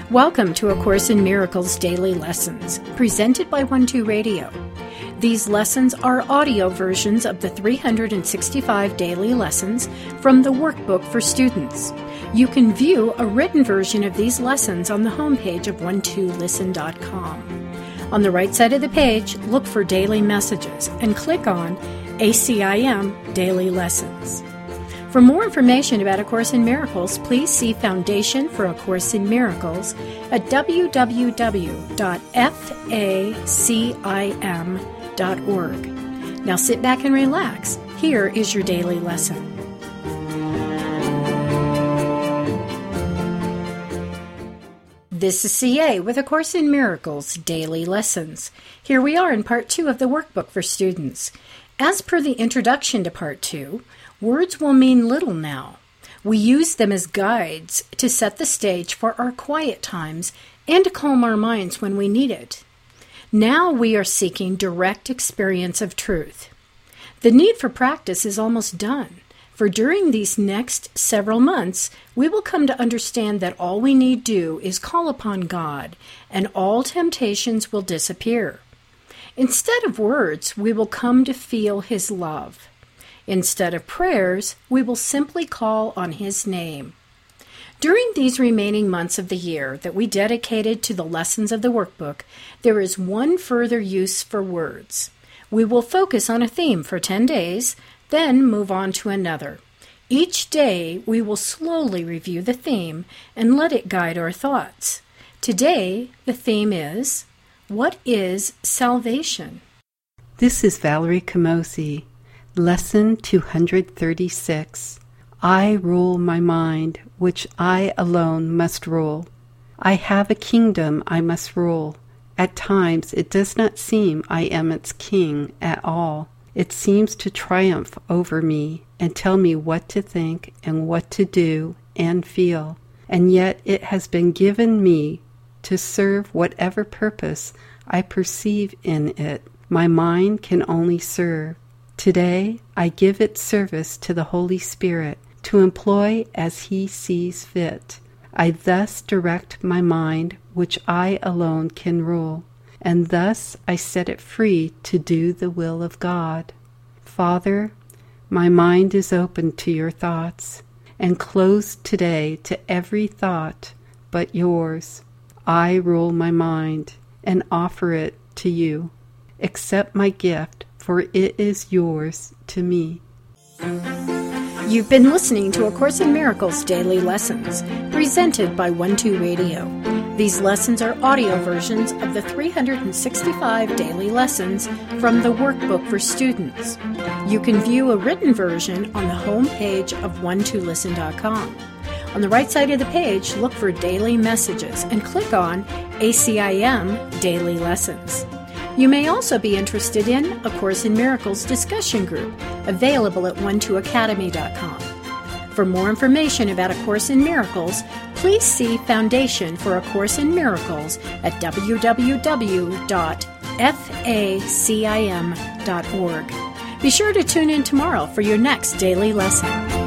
Welcome to A Course in Miracles Daily Lessons, presented by 12 Radio. These lessons are audio versions of the 365 daily lessons from the Workbook for Students. You can view a written version of these lessons on the homepage of 12listen.com. On the right side of the page, look for Daily Messages and click on ACIM Daily Lessons. For more information about A Course in Miracles, please see Foundation for A Course in Miracles at www.facim.org. Now sit back and relax. Here is your daily lesson. This is CA with A Course in Miracles Daily Lessons. Here we are in Part 2 of the Workbook for Students. As per the introduction to Part 2, words will mean little now. We use them as guides to set the stage for our quiet times and to calm our minds when we need it. Now we are seeking direct experience of truth. The need for practice is almost done, for during these next several months, we will come to understand that all we need do is call upon God, and all temptations will disappear. Instead of words, we will come to feel His love. Instead of prayers, we will simply call on His name. During these remaining months of the year that we dedicated to the lessons of the workbook, there is one further use for words. We will focus on a theme for 10 days, then move on to another. Each day, we will slowly review the theme and let it guide our thoughts. Today, the theme is, what is salvation? This is Valerie Camosi. Lesson 236. I rule my mind, which I alone must rule. I have a kingdom I must rule. At times it does not seem I am its king at all. It seems to triumph over me and tell me what to think and what to do and feel. And yet it has been given me to serve whatever purpose I perceive in it. My mind can only serve. Today, I give its service to the Holy Spirit to employ as He sees fit. I thus direct my mind, which I alone can rule, and thus I set it free to do the will of God. Father, my mind is open to your thoughts, and closed today to every thought but yours. I rule my mind, and offer it to you. Accept my gift, for it is yours to me. You've been listening to A Course in Miracles Daily Lessons, presented by 12 Radio. These lessons are audio versions of the 365 daily lessons from the Workbook for Students. You can view a written version on the home page of 12listen.com. On the right side of the page, look for Daily Messages and click on ACIM Daily Lessons. You may also be interested in A Course in Miracles discussion group, available at 12academy.com. For more information about A Course in Miracles, please see Foundation for A Course in Miracles at www.facim.org. Be sure to tune in tomorrow for your next daily lesson.